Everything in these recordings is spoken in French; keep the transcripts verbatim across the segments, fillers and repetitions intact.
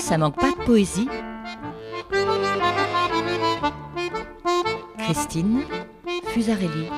ça manque pas de poésie. Christine Fusarelli.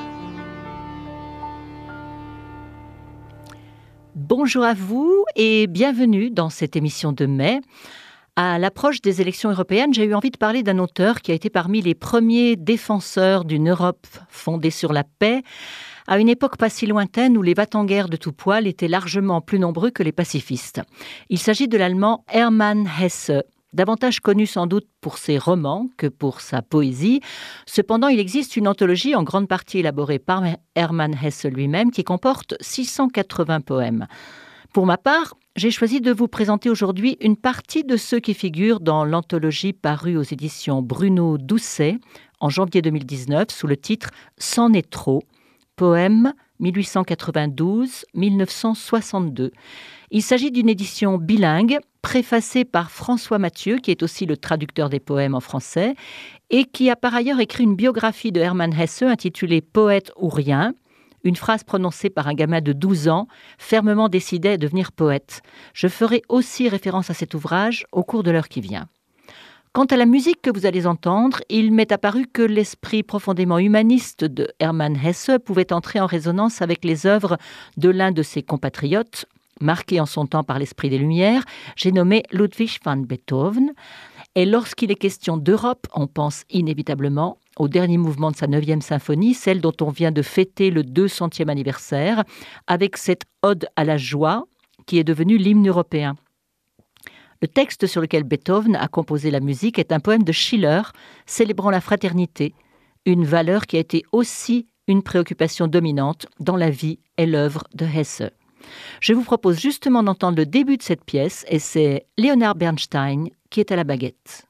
Bonjour à vous et bienvenue dans cette émission de mai. À l'approche des élections européennes, j'ai eu envie de parler d'un auteur qui a été parmi les premiers défenseurs d'une Europe fondée sur la paix, à une époque pas si lointaine où les va-t-en-guerre de tout poil étaient largement plus nombreux que les pacifistes. Il s'agit de l'allemand Hermann Hesse, davantage connu sans doute pour ses romans que pour sa poésie. Cependant, il existe une anthologie en grande partie élaborée par Hermann Hesse lui-même qui comporte six cent quatre-vingts poèmes. Pour ma part, j'ai choisi de vous présenter aujourd'hui une partie de ceux qui figurent dans l'anthologie parue aux éditions Bruno Doucet en janvier deux mille dix-neuf sous le titre « C'en est trop », poèmes mille huit cent quatre-vingt-douze à mille neuf cent soixante-deux. Il s'agit d'une édition bilingue, préfacée par François Mathieu, qui est aussi le traducteur des poèmes en français, et qui a par ailleurs écrit une biographie de Hermann Hesse intitulée « Poète ou rien », une phrase prononcée par un gamin de douze ans, fermement décidé à devenir poète. Je ferai aussi référence à cet ouvrage au cours de l'heure qui vient. Quant à la musique que vous allez entendre, il m'est apparu que l'esprit profondément humaniste de Hermann Hesse pouvait entrer en résonance avec les œuvres de l'un de ses compatriotes, marqué en son temps par l'esprit des Lumières, j'ai nommé Ludwig van Beethoven. Et lorsqu'il est question d'Europe, on pense inévitablement au dernier mouvement de sa neuvième symphonie, celle dont on vient de fêter le deux centième anniversaire, avec cette ode à la joie qui est devenue l'hymne européen. Le texte sur lequel Beethoven a composé la musique est un poème de Schiller célébrant la fraternité, une valeur qui a été aussi une préoccupation dominante dans la vie et l'œuvre de Hesse. Je vous propose justement d'entendre le début de cette pièce et c'est Leonard Bernstein qui est à la baguette.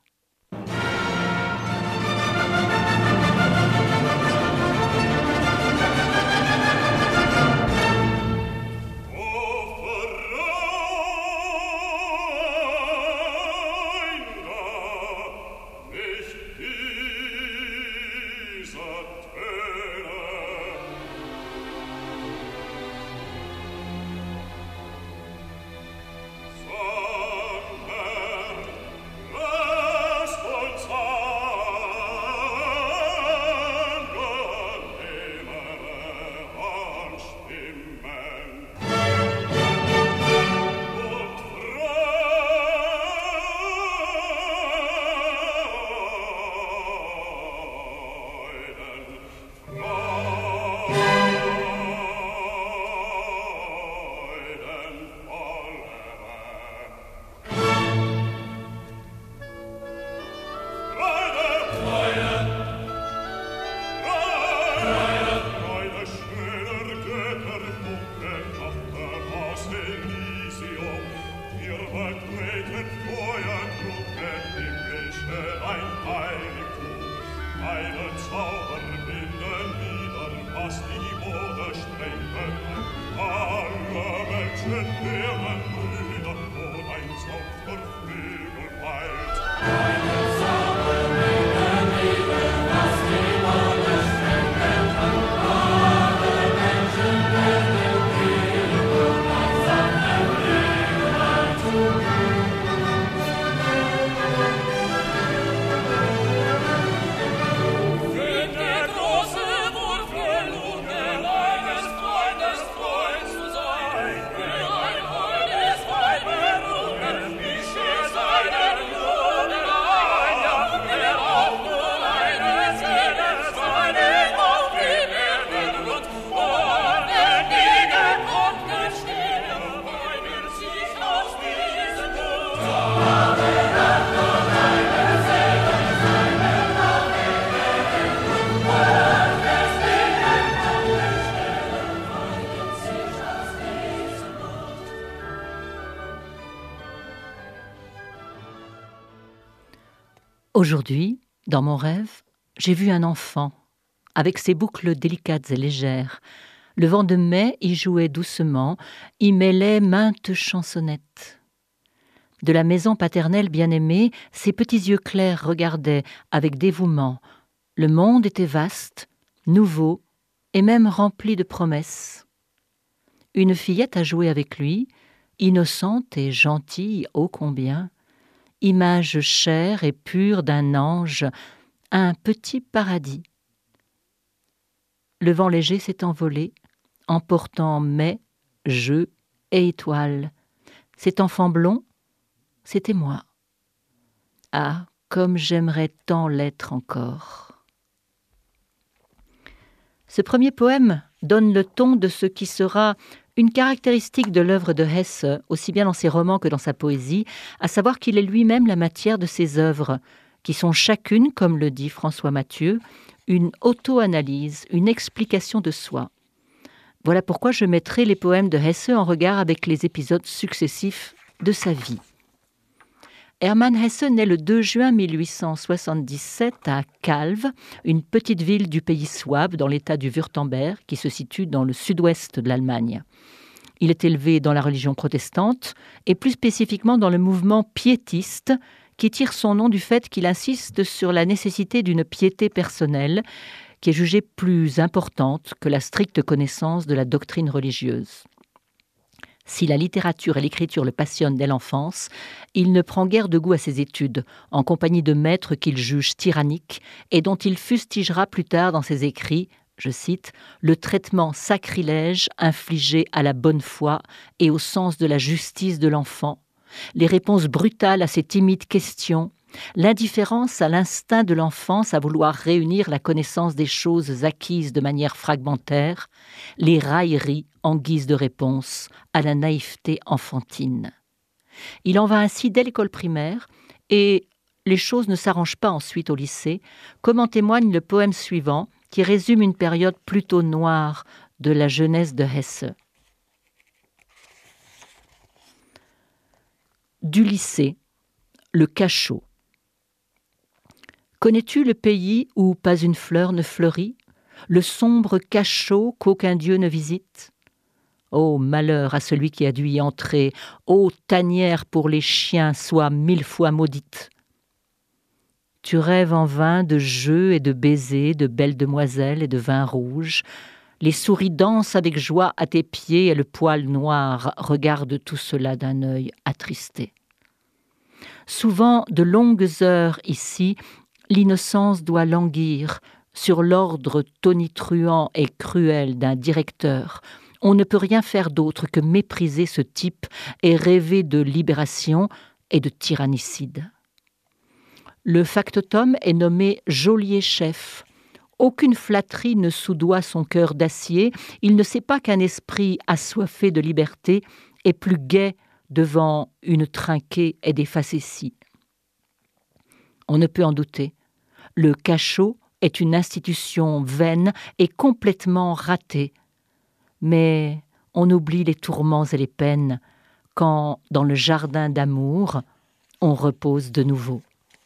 Aujourd'hui, dans mon rêve, j'ai vu un enfant, avec ses boucles délicates et légères. Le vent de mai y jouait doucement, y mêlait maintes chansonnettes. De la maison paternelle bien-aimée, ses petits yeux clairs regardaient avec dévouement. Le monde était vaste, nouveau et même rempli de promesses. Une fillette a joué avec lui, innocente et gentille ô combien. image chère et pure d'un ange, un petit paradis. Le vent léger s'est envolé, emportant mai, jeux et étoiles. Cet enfant blond, c'était moi. Ah, comme j'aimerais tant l'être encore. Ce premier poème donne le ton de ce qui sera une caractéristique de l'œuvre de Hesse, aussi bien dans ses romans que dans sa poésie, à savoir qu'il est lui-même la matière de ses œuvres, qui sont chacune, comme le dit François Mathieu, une auto-analyse, une explication de soi. Voilà pourquoi je mettrai les poèmes de Hesse en regard avec les épisodes successifs de sa vie. Hermann Hesse naît le deux juin mille huit cent soixante-dix-sept à Calw, une petite ville du pays souabe dans l'état du Wurtemberg qui se situe dans le sud-ouest de l'Allemagne. Il est élevé dans la religion protestante et plus spécifiquement dans le mouvement piétiste qui tire son nom du fait qu'il insiste sur la nécessité d'une piété personnelle qui est jugée plus importante que la stricte connaissance de la doctrine religieuse. Si la littérature et l'écriture le passionnent dès l'enfance, il ne prend guère de goût à ses études, en compagnie de maîtres qu'il juge tyranniques et dont il fustigera plus tard dans ses écrits, je cite, « le traitement sacrilège infligé à la bonne foi et au sens de la justice de l'enfant, les réponses brutales à ses timides questions, l'indifférence à l'instinct de l'enfance à vouloir réunir la connaissance des choses acquises de manière fragmentaire, les railleries en guise de réponse à la naïveté enfantine. » Il en va ainsi dès l'école primaire et les choses ne s'arrangent pas ensuite au lycée, comme en témoigne le poème suivant qui résume une période plutôt noire de la jeunesse de Hesse. Du lycée, le cachot. Connais-tu le pays où pas une fleur ne fleurit, le sombre cachot qu'aucun dieu ne visite? Ô malheur à celui qui a dû y entrer, ô tanière pour les chiens, soit mille fois maudite. Tu rêves en vain de jeux et de baisers, de belles demoiselles et de vin rouge. Les souris dansent avec joie à tes pieds et le poil noir regarde tout cela d'un œil attristé. Souvent, de longues heures ici, l'innocence doit languir sur l'ordre tonitruant et cruel d'un directeur. On ne peut rien faire d'autre que mépriser ce type et rêver de libération et de tyrannicide. Le factotum est nommé geôlier-chef. Aucune flatterie ne soudoie son cœur d'acier. Il ne sait pas qu'un esprit assoiffé de liberté est plus gai devant une trinquée et des facéties. On ne peut en douter. Le cachot est une institution vaine et complètement ratée. Mais on oublie les tourments et les peines quand, dans le jardin d'amour, on repose de nouveau.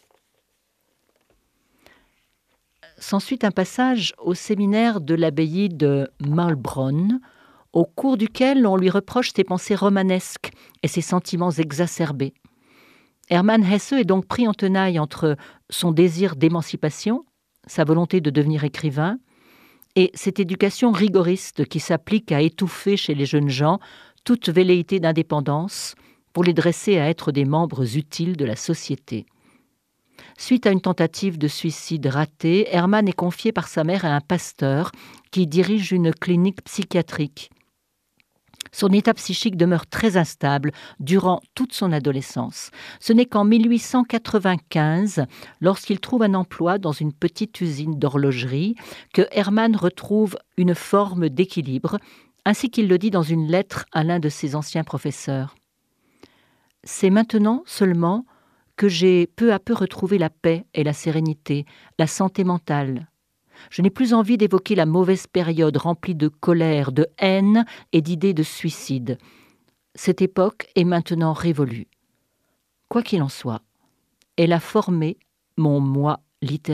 S'ensuit un passage au séminaire de l'abbaye de Maulbronn, au cours duquel on lui reproche ses pensées romanesques et ses sentiments exacerbés. Hermann Hesse est donc pris en tenaille entre son désir d'émancipation, sa volonté de devenir écrivain, et cette éducation rigoriste qui s'applique à étouffer chez les jeunes gens toute velléité d'indépendance pour les dresser à être des membres utiles de la société. Suite à une tentative de suicide ratée, Hermann est confié par sa mère à un pasteur qui dirige une clinique psychiatrique. Son état psychique demeure très instable durant toute son adolescence. Ce n'est qu'en mille huit cent quatre-vingt-quinze, lorsqu'il trouve un emploi dans une petite usine d'horlogerie, que Hermann retrouve une forme d'équilibre, ainsi qu'il le dit dans une lettre à l'un de ses anciens professeurs. « C'est maintenant seulement que j'ai peu à peu retrouvé la paix et la sérénité, la santé mentale. Je n'ai plus envie d'évoquer la mauvaise période remplie de colère, de haine et d'idées de suicide. Cette époque est maintenant révolue. Quoi qu'il en soit, elle a formé mon moi littéraire. »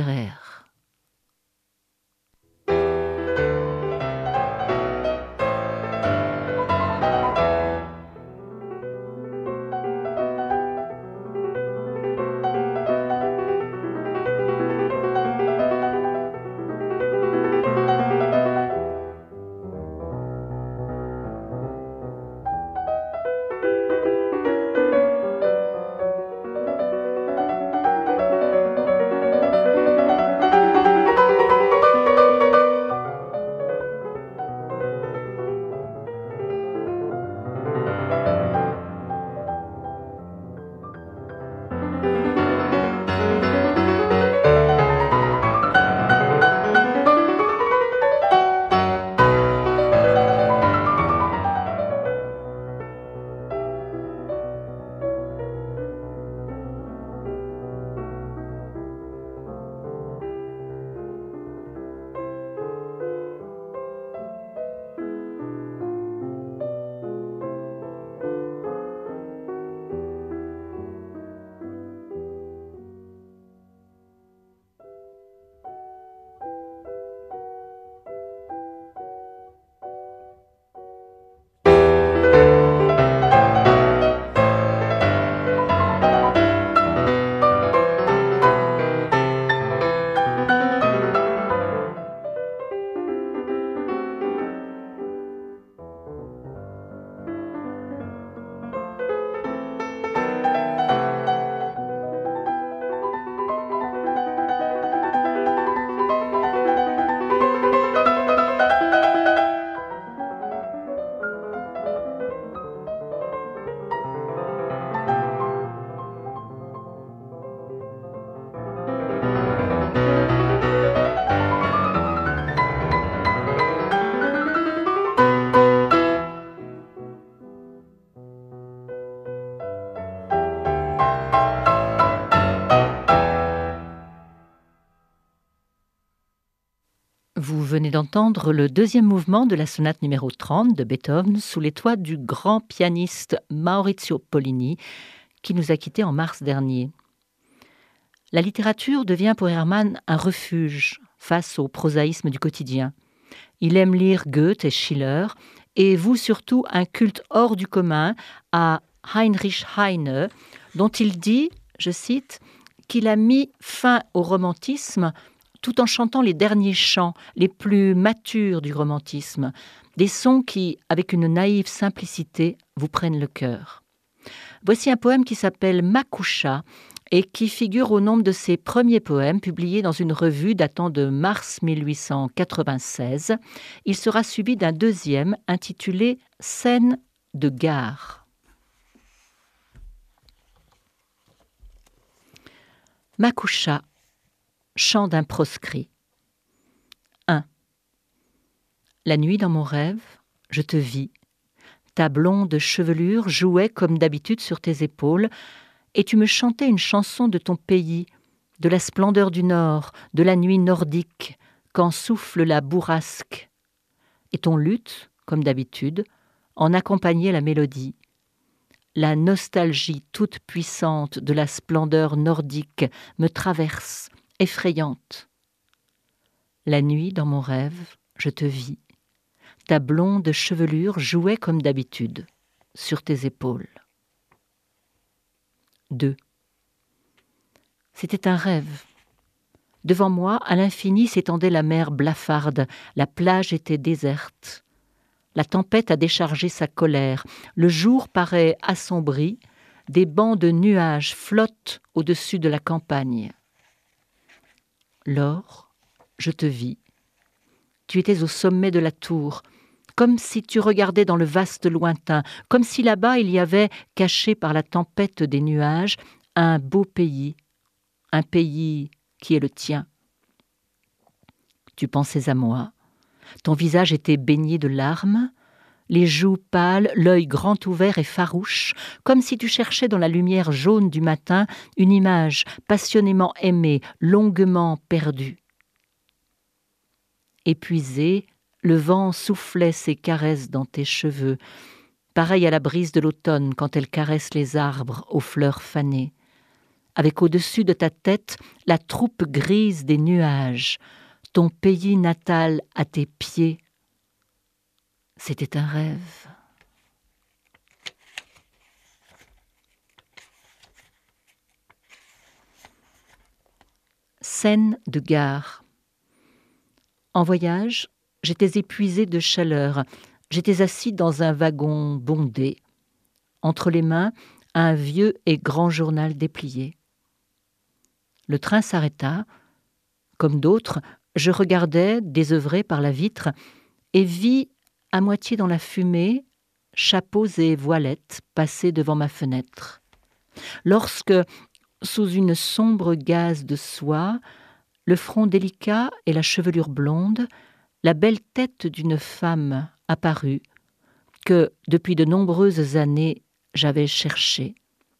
Vous venez d'entendre le deuxième mouvement de la sonate numéro trente de Beethoven sous les toits du grand pianiste Maurizio Pollini qui nous a quittés en mars dernier. La littérature devient pour Hermann un refuge face au prosaïsme du quotidien. Il aime lire Goethe et Schiller et voue surtout un culte hors du commun à Heinrich Heine, dont il dit, je cite, qu'il a mis fin au romantisme tout en chantant les derniers chants, les plus matures du romantisme, des sons qui, avec une naïve simplicité, vous prennent le cœur. Voici un poème qui s'appelle Makusha et qui figure au nombre de ses premiers poèmes publiés dans une revue datant de mars mille huit cent quatre-vingt-seize. Il sera suivi d'un deuxième intitulé Scène de gare. Makusha, chant d'un proscrit. un. La nuit dans mon rêve, je te vis. Ta blonde chevelure jouait comme d'habitude sur tes épaules, et tu me chantais une chanson de ton pays, de la splendeur du Nord, de la nuit nordique, quand souffle la bourrasque. Et ton luth, comme d'habitude, en accompagnait la mélodie. La nostalgie toute puissante de la splendeur nordique me traverse, effrayante. La nuit, dans mon rêve, je te vis. Ta blonde chevelure jouait comme d'habitude sur tes épaules. deux. C'était un rêve. Devant moi, à l'infini, s'étendait la mer blafarde. La plage était déserte. La tempête a déchargé sa colère. Le jour paraît assombri. Des bancs de nuages flottent au-dessus de la campagne. Lors, je te vis. Tu étais au sommet de la tour, comme si tu regardais dans le vaste lointain, comme si là-bas il y avait, caché par la tempête des nuages, un beau pays, un pays qui est le tien. Tu pensais à moi. Ton visage était baigné de larmes, les joues pâles, l'œil grand ouvert et farouche, comme si tu cherchais dans la lumière jaune du matin une image passionnément aimée, longuement perdue. Épuisé, le vent soufflait ses caresses dans tes cheveux, pareil à la brise de l'automne quand elle caresse les arbres aux fleurs fanées, avec au-dessus de ta tête la troupe grise des nuages, ton pays natal à tes pieds. C'était un rêve. Scène de gare. En voyage, j'étais épuisé de chaleur. J'étais assis dans un wagon bondé. Entre les mains, un vieux et grand journal déplié. Le train s'arrêta. Comme d'autres, je regardais, désœuvré par la vitre, et vis, à moitié dans la fumée, chapeaux et voilettes passer devant ma fenêtre. Lorsque, sous une sombre gaze de soie, le front délicat et la chevelure blonde, la belle tête d'une femme apparut, que, depuis de nombreuses années, j'avais cherchée.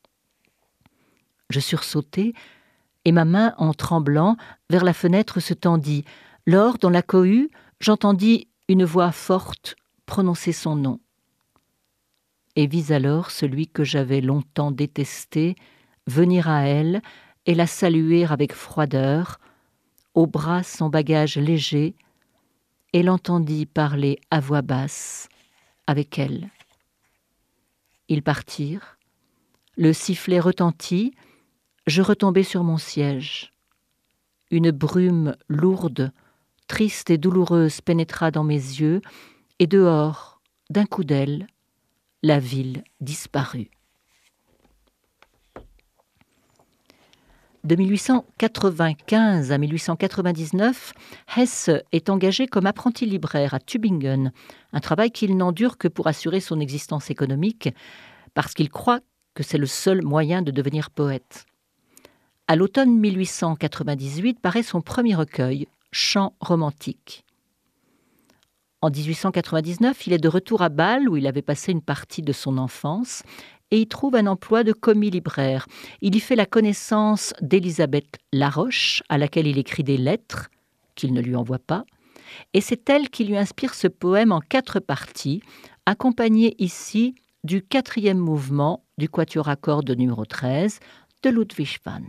Je sursautai, et ma main, en tremblant, vers la fenêtre se tendit. Lors, dans la cohue, j'entendis une voix forte prononcer son nom. Et vis alors celui que j'avais longtemps détesté venir à elle et la saluer avec froideur, au bras son bagage léger, et l'entendit parler à voix basse avec elle. Ils partirent, le sifflet retentit, je retombai sur mon siège. Une brume lourde, triste et douloureuse pénétra dans mes yeux, et dehors, d'un coup d'aile, la ville disparut. De mille huit cent quatre-vingt-quinze à mille huit cent quatre-vingt-dix-neuf, Hesse est engagé comme apprenti libraire à Tübingen, un travail qu'il n'endure que pour assurer son existence économique, parce qu'il croit que c'est le seul moyen de devenir poète. À l'automne mille huit cent quatre-vingt-dix-huit paraît son premier recueil, Chants romantiques. En dix-huit cent quatre-vingt-dix-neuf, il est de retour à Bâle, où il avait passé une partie de son enfance, et y trouve un emploi de commis libraire. Il y fait la connaissance d'Élisabeth Laroche, à laquelle il écrit des lettres, qu'il ne lui envoie pas, Et c'est elle qui lui inspire ce poème en quatre parties, accompagné ici du quatrième mouvement du quatuor à cordes numéro treize de Ludwig van.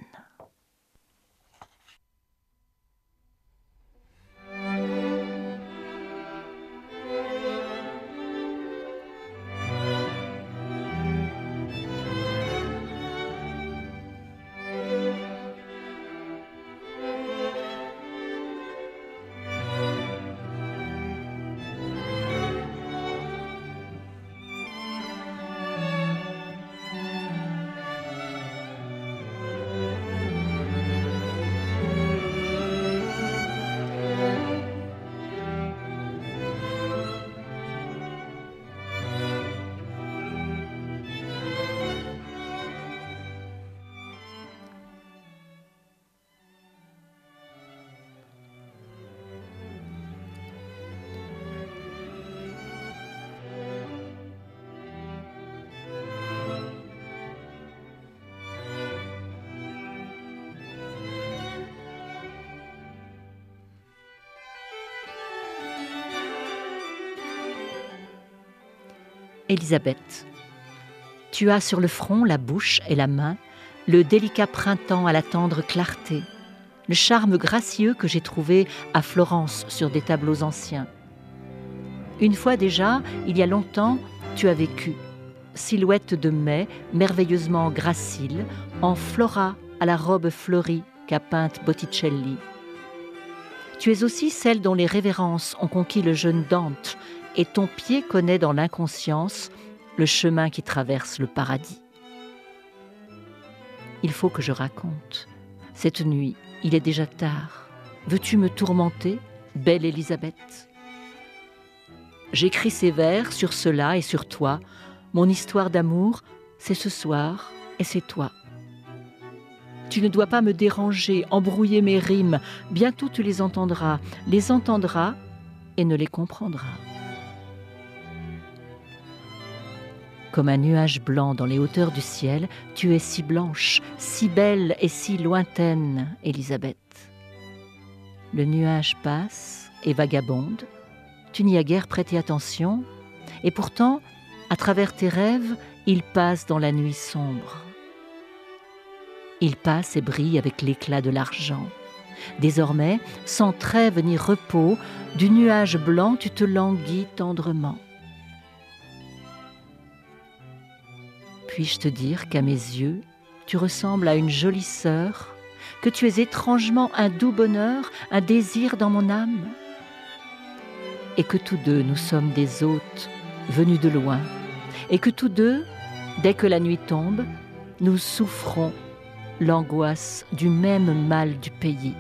Élisabeth, tu as sur le front la bouche et la main, le délicat printemps à la tendre clarté, le charme gracieux que j'ai trouvé à Florence sur des tableaux anciens. Une fois déjà, il y a longtemps, tu as vécu, silhouette de mai merveilleusement gracile, en Flora à la robe fleurie qu'a peinte Botticelli. Tu es aussi celle dont les révérences ont conquis le jeune Dante, et ton pied connaît dans l'inconscience le chemin qui traverse le paradis. Il faut que je raconte. Cette nuit, il est déjà tard. Veux-tu me tourmenter, belle Élisabeth ? J'écris ces vers sur cela et sur toi. Mon histoire d'amour, c'est ce soir et c'est toi. Tu ne dois pas me déranger, embrouiller mes rimes. Bientôt tu les entendras, les entendras et ne les comprendras. Comme un nuage blanc dans les hauteurs du ciel, tu es si blanche, si belle et si lointaine, Élisabeth. Le nuage passe et vagabonde, tu n'y as guère prêté attention, et pourtant, à travers tes rêves, il passe dans la nuit sombre. Il passe et brille avec l'éclat de l'argent. Désormais, sans trêve ni repos, du nuage blanc tu te languis tendrement. Puis-je te dire qu'à mes yeux, tu ressembles à une jolie sœur, que tu es étrangement un doux bonheur, un désir dans mon âme, et que tous deux nous sommes des hôtes venus de loin, et que tous deux, dès que la nuit tombe, nous souffrons l'angoisse du même mal du pays.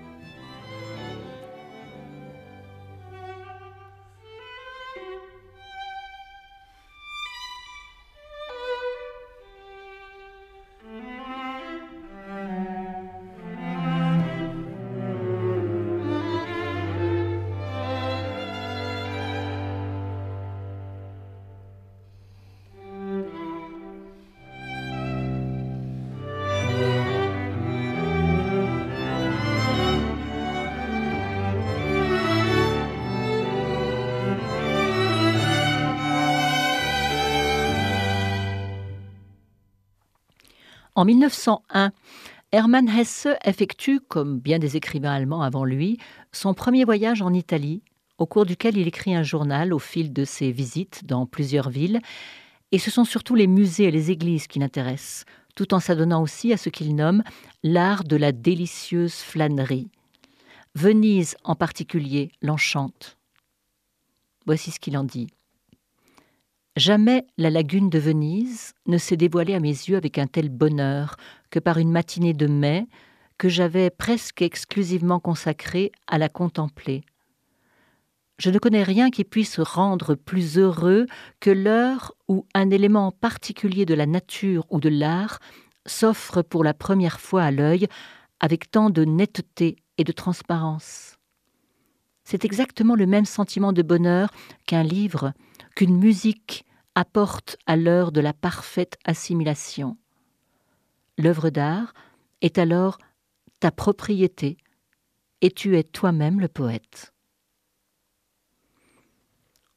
En mille neuf cent un, Hermann Hesse effectue, comme bien des écrivains allemands avant lui, son premier voyage en Italie, au cours duquel il écrit un journal au fil de ses visites dans plusieurs villes. Et ce sont surtout les musées et les églises qui l'intéressent, tout en s'adonnant aussi à ce qu'il nomme l'art de la délicieuse flânerie. Venise, en particulier, l'enchante. Voici ce qu'il en dit. Jamais la lagune de Venise ne s'est dévoilée à mes yeux avec un tel bonheur que par une matinée de mai que j'avais presque exclusivement consacrée à la contempler. Je ne connais rien qui puisse rendre plus heureux que l'heure où un élément particulier de la nature ou de l'art s'offre pour la première fois à l'œil avec tant de netteté et de transparence. C'est exactement le même sentiment de bonheur qu'un livre, qu'une musique apporte à l'heure de la parfaite assimilation. L'œuvre d'art est alors ta propriété et tu es toi-même le poète.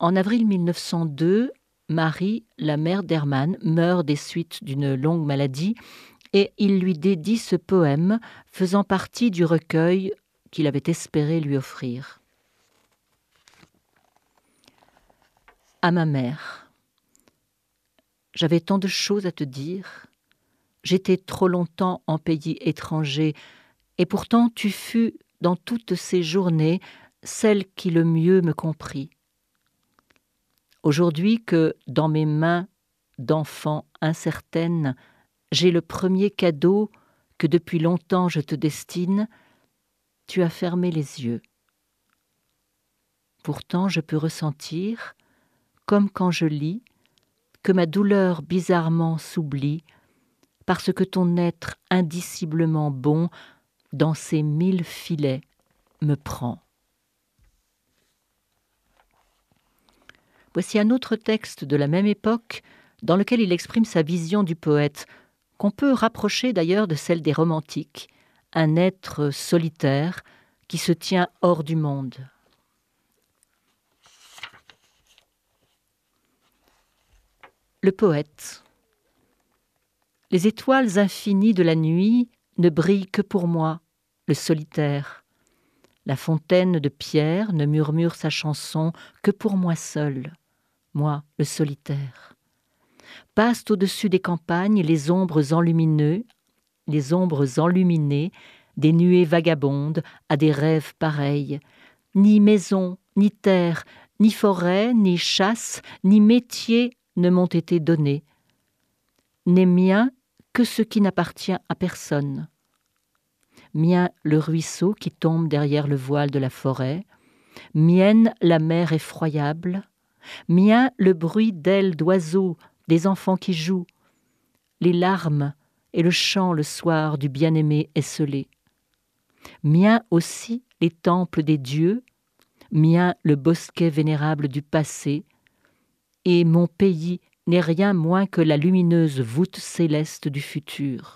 En avril mille neuf cent deux, Marie, la mère d'Hermann, meurt des suites d'une longue maladie et il lui dédie ce poème faisant partie du recueil qu'il avait espéré lui offrir. À ma mère. J'avais tant de choses à te dire. J'étais trop longtemps en pays étranger, et pourtant tu fus, dans toutes ces journées, celle qui le mieux me comprit. Aujourd'hui que, dans mes mains d'enfant incertaine, j'ai le premier cadeau que depuis longtemps je te destine, tu as fermé les yeux. Pourtant je peux ressentir, comme quand je lis, que ma douleur bizarrement s'oublie, parce que ton être indiciblement bon, dans ses mille filets, me prend. Voici un autre texte de la même époque dans lequel il exprime sa vision du poète, qu'on peut rapprocher d'ailleurs de celle des romantiques, un être solitaire qui se tient hors du monde. Le poète. Les étoiles infinies de la nuit ne brillent que pour moi, le solitaire. La fontaine de pierre ne murmure sa chanson que pour moi seul, moi, le solitaire. Passent au-dessus des campagnes les ombres enlumineux, les ombres enluminées, des nuées vagabondes à des rêves pareils. Ni maison, ni terre, ni forêt, ni chasse, ni métier ne m'ont été donnés. N'est mien que ce qui n'appartient à personne. Mien le ruisseau qui tombe derrière le voile de la forêt, mienne la mer effroyable, mien le bruit d'ailes d'oiseaux, des enfants qui jouent, les larmes et le chant le soir du bien-aimé esselé. Mien aussi les temples des dieux, mien le bosquet vénérable du passé, et mon pays n'est rien moins que la lumineuse voûte céleste du futur.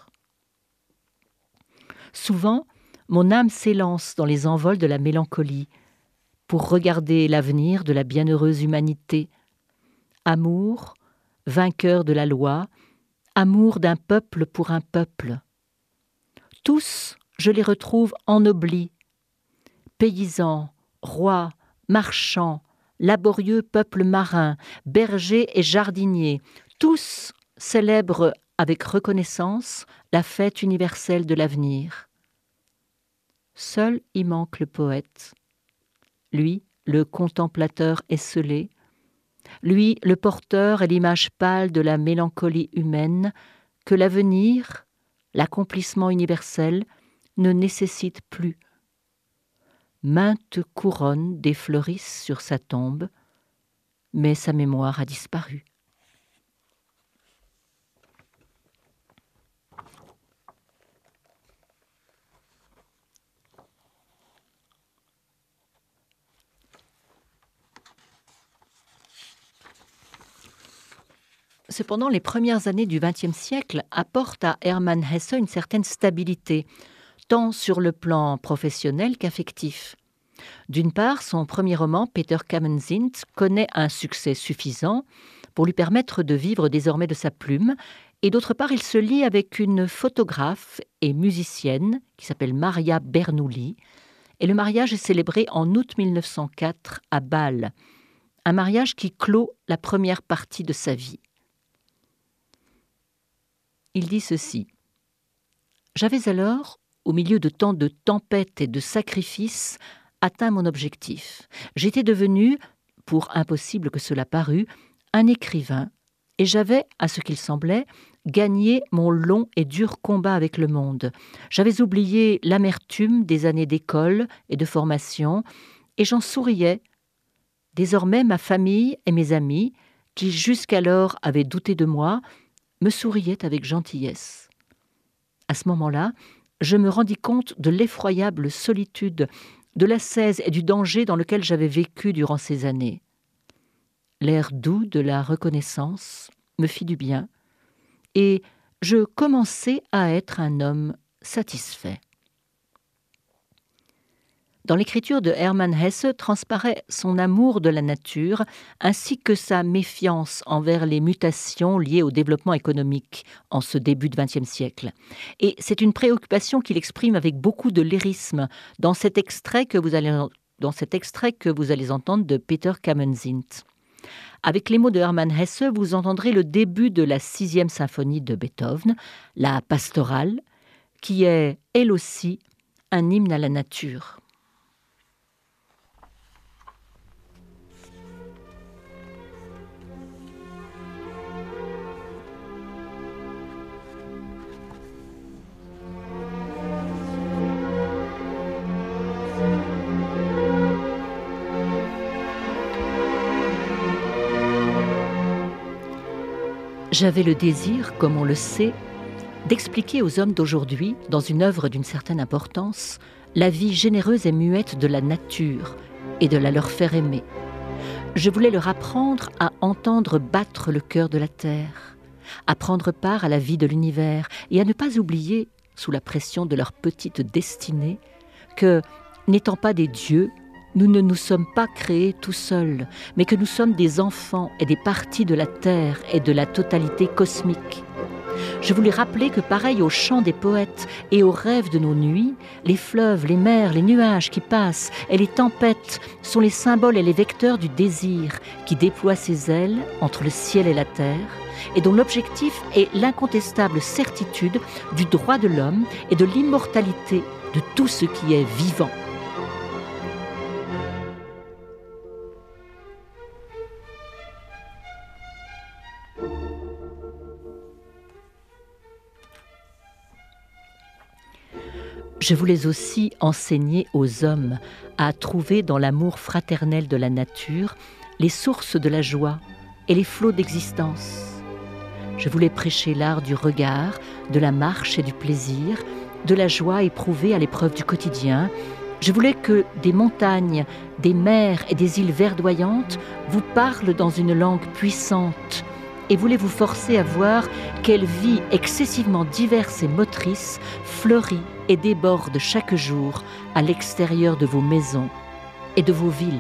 Souvent, mon âme s'élance dans les envols de la mélancolie pour regarder l'avenir de la bienheureuse humanité. Amour, vainqueur de la loi, amour d'un peuple pour un peuple. Tous, je les retrouve ennoblis. Paysans, rois, marchands, laborieux peuple marin, bergers et jardiniers, tous célèbrent avec reconnaissance la fête universelle de l'avenir. Seul y manque le poète, lui, le contemplateur esselé, lui, le porteur et l'image pâle de la mélancolie humaine que l'avenir, l'accomplissement universel, ne nécessite plus. Maintes couronnes défleurissent sur sa tombe, mais sa mémoire a disparu. Cependant, les premières années du vingtième siècle apportent à Hermann Hesse une certaine stabilité, tant sur le plan professionnel qu'affectif. D'une part, son premier roman, Peter Kamenzind, connaît un succès suffisant pour lui permettre de vivre désormais de sa plume, et d'autre part, il se lie avec une photographe et musicienne qui s'appelle Maria Bernoulli, et le mariage est célébré en août mille neuf cent quatre à Bâle, un mariage qui clôt la première partie de sa vie. Il dit ceci. « J'avais alors, au milieu de tant de tempêtes et de sacrifices, atteint mon objectif. J'étais devenu, pour impossible que cela parût, un écrivain, et j'avais, à ce qu'il semblait, gagné mon long et dur combat avec le monde. J'avais oublié l'amertume des années d'école et de formation, et j'en souriais. Désormais, ma famille et mes amis, qui jusqu'alors avaient douté de moi, me souriaient avec gentillesse. À ce moment-là, je me rendis compte de l'effroyable solitude, de l'ascèse et du danger dans lequel j'avais vécu durant ces années. L'air doux de la reconnaissance me fit du bien, et je commençai à être un homme satisfait. Dans l'écriture de Hermann Hesse transparaît son amour de la nature ainsi que sa méfiance envers les mutations liées au développement économique en ce début de vingtième siècle. Et c'est une préoccupation qu'il exprime avec beaucoup de lyrisme dans cet extrait que vous allez, dans cet extrait que vous allez entendre de Peter Kamenzind. Avec les mots de Hermann Hesse, vous entendrez le début de la sixième symphonie de Beethoven, la pastorale, qui est, elle aussi, un hymne à la nature. J'avais le désir, comme on le sait, d'expliquer aux hommes d'aujourd'hui, dans une œuvre d'une certaine importance, la vie généreuse et muette de la nature et de la leur faire aimer. Je voulais leur apprendre à entendre battre le cœur de la terre, à prendre part à la vie de l'univers et à ne pas oublier, sous la pression de leur petite destinée, que, n'étant pas des dieux, nous ne nous sommes pas créés tout seuls, mais que nous sommes des enfants et des parties de la terre et de la totalité cosmique. Je voulais rappeler que pareil aux chants des poètes et aux rêves de nos nuits, les fleuves, les mers, les nuages qui passent et les tempêtes sont les symboles et les vecteurs du désir qui déploie ses ailes entre le ciel et la terre et dont l'objectif est l'incontestable certitude du droit de l'homme et de l'immortalité de tout ce qui est vivant. Je voulais aussi enseigner aux hommes à trouver dans l'amour fraternel de la nature les sources de la joie et les flots d'existence. Je voulais prêcher l'art du regard, de la marche et du plaisir, de la joie éprouvée à l'épreuve du quotidien. Je voulais que des montagnes, des mers et des îles verdoyantes vous parlent dans une langue puissante et voulais vous forcer à voir quelle vie excessivement diverse et motrice fleurit et déborde chaque jour à l'extérieur de vos maisons et de vos villes.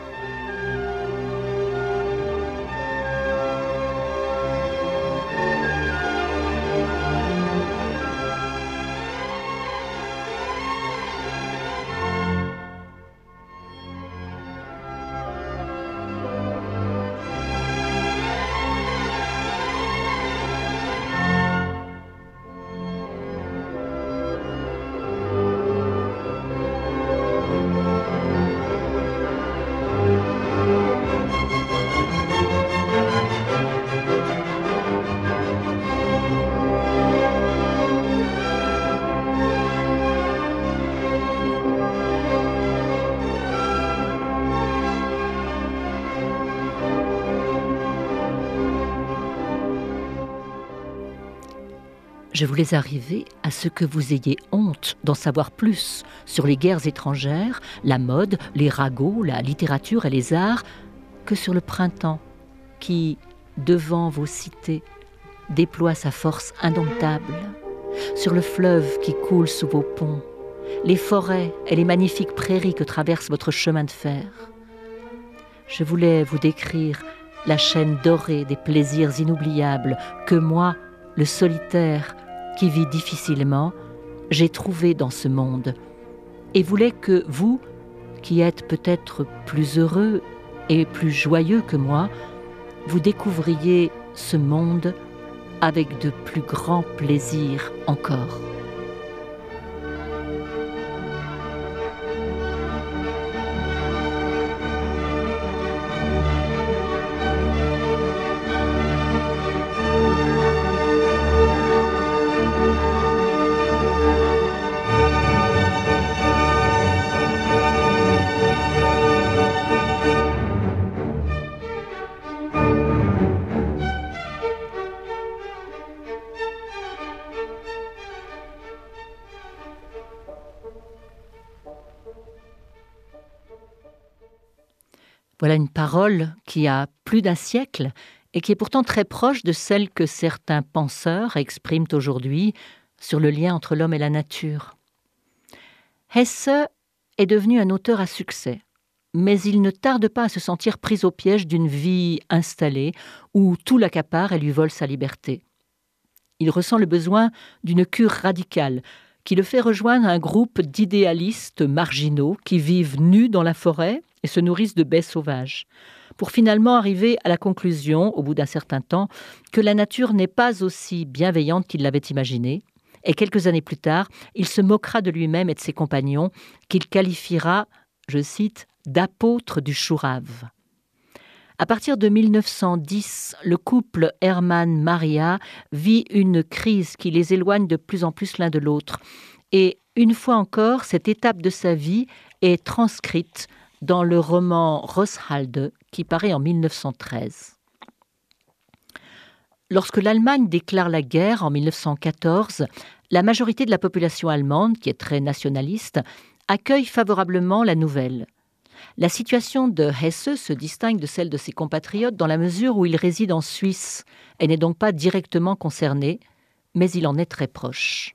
Je voulais arriver à ce que vous ayez honte d'en savoir plus sur les guerres étrangères, la mode, les ragots, la littérature et les arts, que sur le printemps qui, devant vos cités, déploie sa force indomptable, sur le fleuve qui coule sous vos ponts, les forêts et les magnifiques prairies que traverse votre chemin de fer. Je voulais vous décrire la chaîne dorée des plaisirs inoubliables que moi, le solitaire, qui vit difficilement, j'ai trouvé dans ce monde, et voulais que vous, qui êtes peut-être plus heureux et plus joyeux que moi, vous découvriez ce monde avec de plus grands plaisirs encore. Voilà une parole qui a plus d'un siècle et qui est pourtant très proche de celle que certains penseurs expriment aujourd'hui sur le lien entre l'homme et la nature. Hesse est devenu un auteur à succès. Mais il ne tarde pas à se sentir pris au piège d'une vie installée où tout l'accapare et lui vole sa liberté. Il ressent le besoin d'une cure radicale qui le fait rejoindre un groupe d'idéalistes marginaux qui vivent nus dans la forêt et se nourrissent de baies sauvages, pour finalement arriver à la conclusion, au bout d'un certain temps, que la nature n'est pas aussi bienveillante qu'il l'avait imaginé. Et quelques années plus tard, il se moquera de lui-même et de ses compagnons, qu'il qualifiera, je cite, d'apôtres du chourave. À partir de mille neuf cent dix, le couple Hermann-Maria vit une crise qui les éloigne de plus en plus l'un de l'autre. Et une fois encore, cette étape de sa vie est transcrite dans le roman Rosshalde, qui paraît en mille neuf cent treize. Lorsque l'Allemagne déclare la guerre en mille neuf cent quatorze, la majorité de la population allemande, qui est très nationaliste, accueille favorablement la nouvelle. La situation de Hesse se distingue de celle de ses compatriotes dans la mesure où il réside en Suisse et n'est donc pas directement concerné, mais il en est très proche.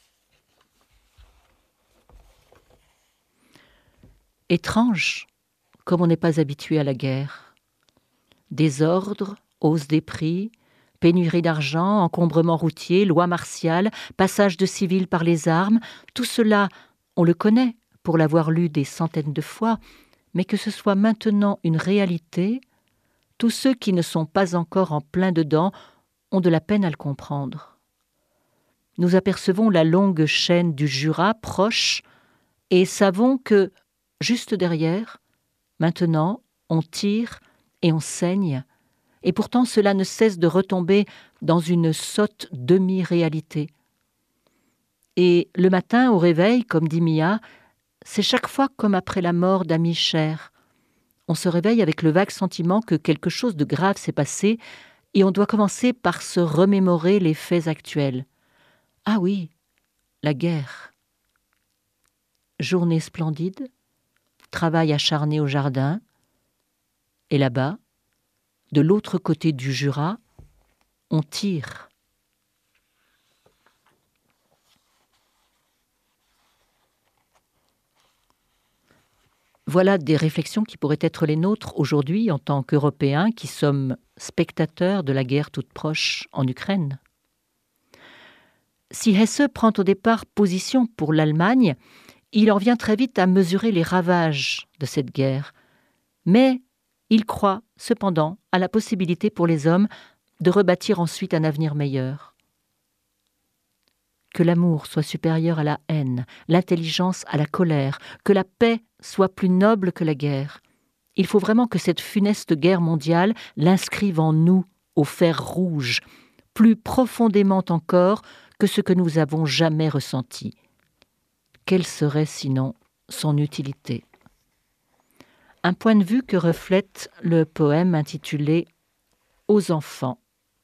Étrange, comme on n'est pas habitué à la guerre. Désordre, hausse des prix, pénurie d'argent, encombrement routier, loi martiale, passage de civils par les armes, tout cela, on le connaît pour l'avoir lu des centaines de fois, mais que ce soit maintenant une réalité, tous ceux qui ne sont pas encore en plein dedans ont de la peine à le comprendre. Nous apercevons la longue chaîne du Jura proche et savons que, juste derrière, maintenant, on tire et on saigne, et pourtant cela ne cesse de retomber dans une sotte demi-réalité. Et le matin, au réveil, comme dit Mia, c'est chaque fois comme après la mort d'amis chers. On se réveille avec le vague sentiment que quelque chose de grave s'est passé et on doit commencer par se remémorer les faits actuels. Ah oui, la guerre. Journée splendide, travail acharné au jardin, et là-bas, de l'autre côté du Jura, on tire. Voilà des réflexions qui pourraient être les nôtres aujourd'hui en tant qu'Européens qui sommes spectateurs de la guerre toute proche en Ukraine. Si Hesse prend au départ position pour l'Allemagne, il en vient très vite à mesurer les ravages de cette guerre. Mais il croit cependant à la possibilité pour les hommes de rebâtir ensuite un avenir meilleur. Que l'amour soit supérieur à la haine, l'intelligence à la colère, que la paix soit plus noble que la guerre. Il faut vraiment que cette funeste guerre mondiale l'inscrive en nous, au fer rouge, plus profondément encore que ce que nous avons jamais ressenti. Quelle serait sinon son utilité ? Un point de vue que reflète le poème intitulé « Aux enfants ».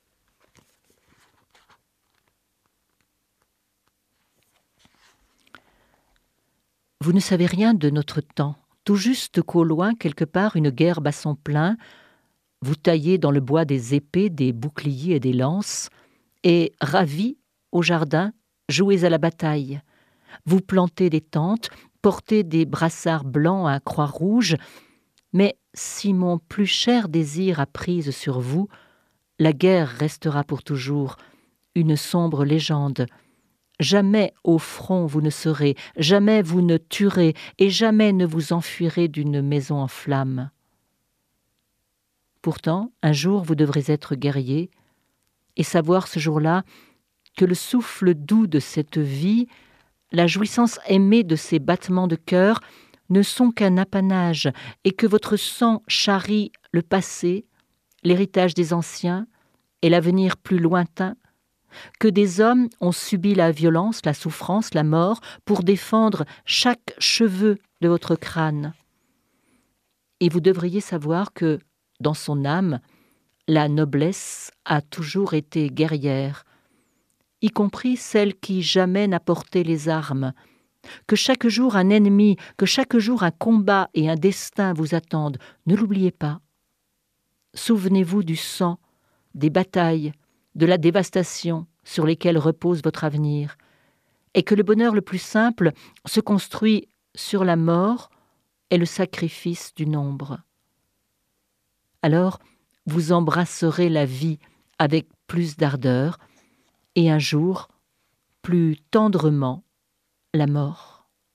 Vous ne savez rien de notre temps, tout juste qu'au loin, quelque part, une guerre bat son plein, vous taillez dans le bois des épées, des boucliers et des lances, et, ravis, au jardin, jouez à la bataille. Vous plantez des tentes, portez des brassards blancs à croix rouge, mais si mon plus cher désir a prise sur vous, la guerre restera pour toujours une sombre légende. Jamais au front vous ne serez, jamais vous ne tuerez, et jamais ne vous enfuirez d'une maison en flammes. Pourtant, un jour vous devrez être guerrier, et savoir ce jour-là que le souffle doux de cette vie, la jouissance aimée de ces battements de cœur, ne sont qu'un apanage, et que votre sang charrie le passé, l'héritage des anciens, et l'avenir plus lointain, que des hommes ont subi la violence, la souffrance, la mort, pour défendre chaque cheveu de votre crâne. Et vous devriez savoir que, dans son âme, la noblesse a toujours été guerrière, y compris celle qui jamais n'a porté les armes, que chaque jour un ennemi, que chaque jour un combat et un destin vous attendent. Ne l'oubliez pas. Souvenez-vous du sang, des batailles, de la dévastation sur lesquelles repose votre avenir, et que le bonheur le plus simple se construit sur la mort est le sacrifice du nombre. Alors, vous embrasserez la vie avec plus d'ardeur et un jour, plus tendrement, la mort.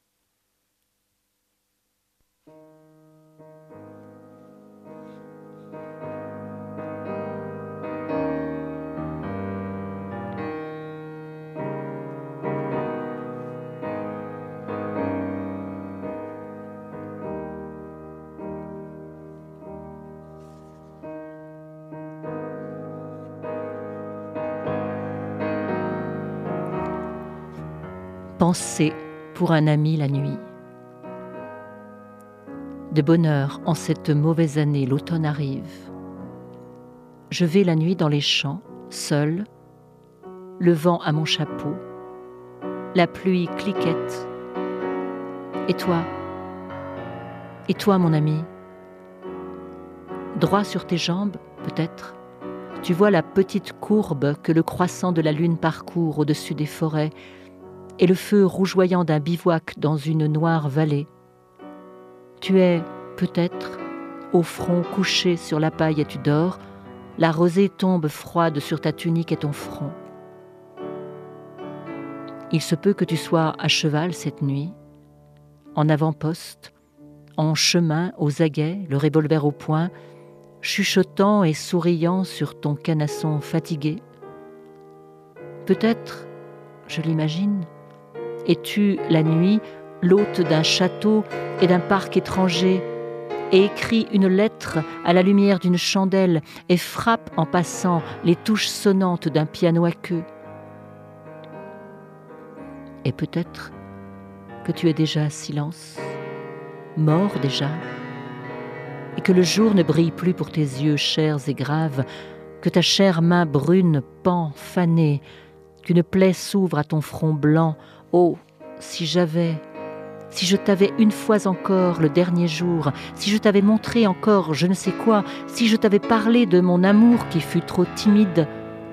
Pensez pour un ami la nuit. De bonne heure, en cette mauvaise année, l'automne arrive. Je vais la nuit dans les champs, seul, le vent à mon chapeau, la pluie cliquette. Et toi, et toi mon ami, droit sur tes jambes, peut-être, tu vois la petite courbe que le croissant de la lune parcourt au-dessus des forêts, et le feu rougeoyant d'un bivouac dans une noire vallée. Tu es, peut-être, au front couché sur la paille et tu dors, la rosée tombe froide sur ta tunique et ton front. Il se peut que tu sois à cheval cette nuit, en avant-poste, en chemin aux aguets, le revolver au poing, chuchotant et souriant sur ton canasson fatigué. Peut-être, je l'imagine, es-tu, la nuit, l'hôte d'un château et d'un parc étranger, et écris une lettre à la lumière d'une chandelle et frappe en passant les touches sonnantes d'un piano à queue. Et peut-être que tu es déjà silence, mort déjà, et que le jour ne brille plus pour tes yeux chers et graves, que ta chère main brune pend fanée, qu'une plaie s'ouvre à ton front blanc. Oh, si j'avais, si je t'avais une fois encore le dernier jour, si je t'avais montré encore je ne sais quoi, si je t'avais parlé de mon amour qui fut trop timide.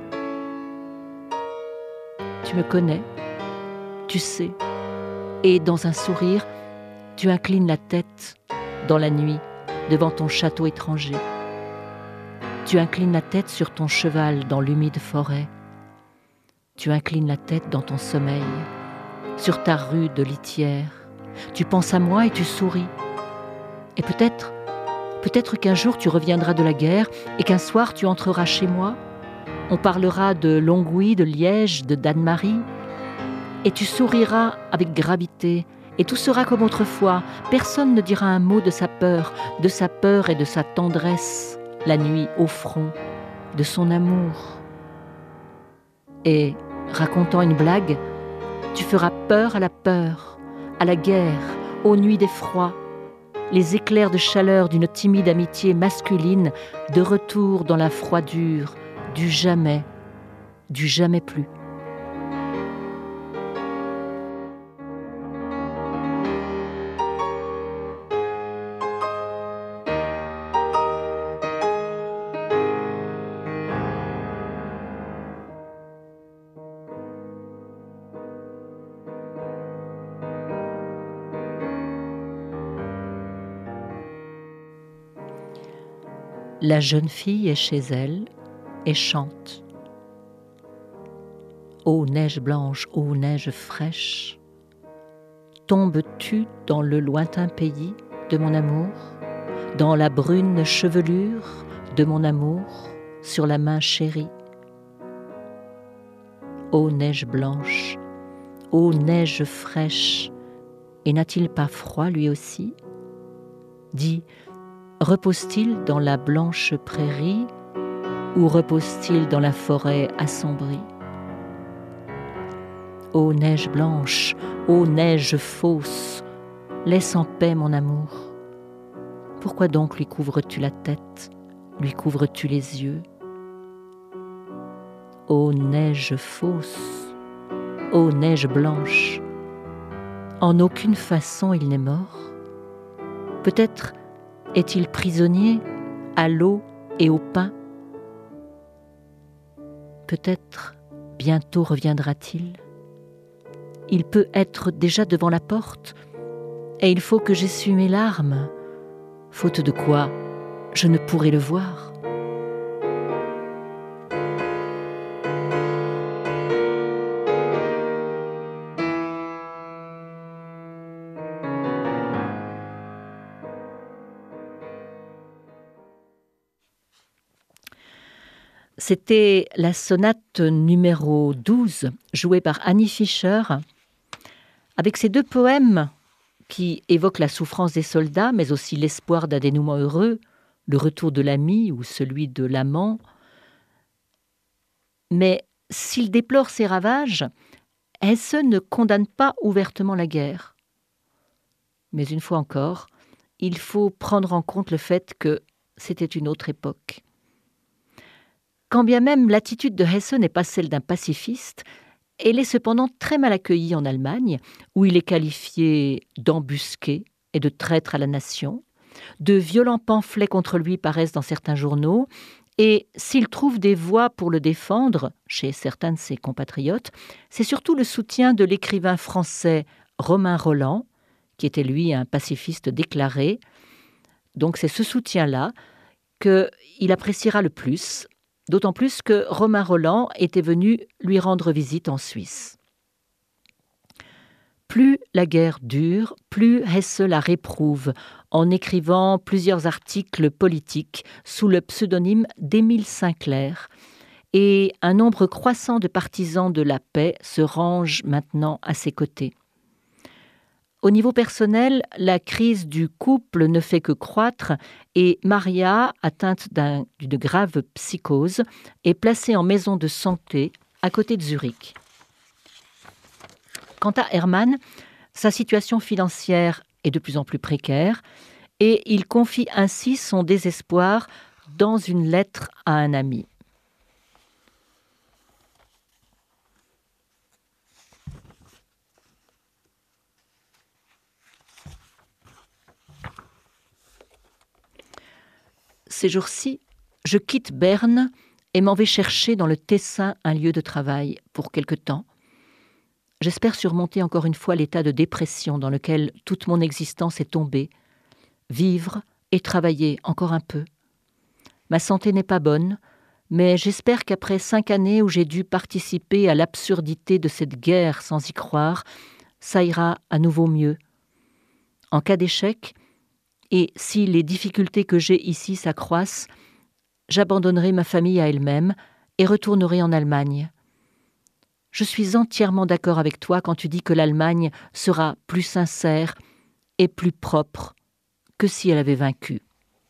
Tu me connais, tu sais, et dans un sourire, tu inclines la tête dans la nuit devant ton château étranger. Tu inclines la tête sur ton cheval dans l'humide forêt. Tu inclines la tête dans ton sommeil, sur ta rude litière. Tu penses à moi et tu souris. Et peut-être, peut-être qu'un jour tu reviendras de la guerre et qu'un soir tu entreras chez moi. On parlera de Longwy, de Liège, de Dannemarie. Et tu souriras avec gravité et tout sera comme autrefois. Personne ne dira un mot de sa peur, de sa peur et de sa tendresse, la nuit au front, de son amour. Et, racontant une blague, tu feras peur à la peur, à la guerre, aux nuits d'effroi, les éclairs de chaleur d'une timide amitié masculine de retour dans la froidure du jamais, du jamais plus. La jeune fille est chez elle et chante. Ô neige blanche, ô neige fraîche, tombes-tu dans le lointain pays de mon amour, dans la brune chevelure de mon amour, sur la main chérie? Ô neige blanche, ô neige fraîche, et n'a-t-il pas froid lui aussi? Dis, repose-t-il dans la blanche prairie ou repose-t-il dans la forêt assombrie? Ô neige blanche, ô neige fausse, laisse en paix mon amour. Pourquoi donc lui couvres-tu la tête, lui couvres-tu les yeux? Ô neige fausse, ô neige blanche, en aucune façon il n'est mort. Peut-être est-il prisonnier à l'eau et au pain? Peut-être bientôt reviendra-t-il. Il peut être déjà devant la porte. et il faut que j'essuie mes larmes, faute de quoi je ne pourrai le voir. C'était la sonate numéro douze, jouée par Annie Fischer, avec ces deux poèmes qui évoquent la souffrance des soldats, mais aussi l'espoir d'un dénouement heureux, le retour de l'ami ou celui de l'amant. Mais s'il déplore ces ravages, Hesse ne condamne pas ouvertement la guerre. Mais une fois encore, il faut prendre en compte le fait que c'était une autre époque. Quand bien même l'attitude de Hesse n'est pas celle d'un pacifiste, elle est cependant très mal accueillie en Allemagne, où il est qualifié d'embusqué et de traître à la nation. De violents pamphlets contre lui paraissent dans certains journaux, et s'il trouve des voix pour le défendre, chez certains de ses compatriotes, c'est surtout le soutien de l'écrivain français Romain Rolland, qui était lui un pacifiste déclaré. Donc c'est ce soutien-là qu'il appréciera le plus, d'autant plus que Romain Rolland était venu lui rendre visite en Suisse. Plus la guerre dure, plus Hesse la réprouve, en écrivant plusieurs articles politiques sous le pseudonyme d'Émile Sinclair, et un nombre croissant de partisans de la paix se rangent maintenant à ses côtés. Au niveau personnel, la crise du couple ne fait que croître et Maria, atteinte d'un, d'une grave psychose, est placée en maison de santé à côté de Zurich. Quant à Hermann, sa situation financière est de plus en plus précaire et il confie ainsi son désespoir dans une lettre à un ami. Ces jours-ci, je quitte Berne et m'en vais chercher dans le Tessin un lieu de travail pour quelque temps. J'espère surmonter encore une fois l'état de dépression dans lequel toute mon existence est tombée, vivre et travailler encore un peu. Ma santé n'est pas bonne, mais j'espère qu'après cinq années où j'ai dû participer à l'absurdité de cette guerre sans y croire, ça ira à nouveau mieux. En cas d'échec, et si les difficultés que j'ai ici s'accroissent, j'abandonnerai ma famille à elle-même et retournerai en Allemagne. Je suis entièrement d'accord avec toi quand tu dis que l'Allemagne sera plus sincère et plus propre que si elle avait vaincu.